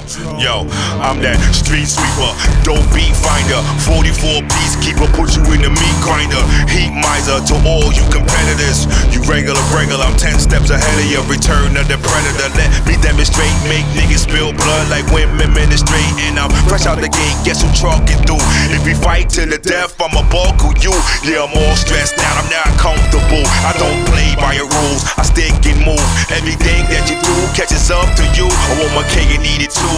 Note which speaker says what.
Speaker 1: Yo, I'm that street sweeper, dope beat finder, 44 peacekeeper, put you in the meat grinder. Heat miser to all you competitors. You regular, I'm 10 steps ahead of you. Return of the predator. Let me demonstrate, make niggas spill blood like women ministrate. And I'm fresh out the gate, guess who trucking through? If we fight to the death, I'ma buckle you. Yeah, I'm all stressed out, I'm not comfortable. I don't play by your rules, I stick and move. Everything that you do catches up to you. I want my cake and eat it too.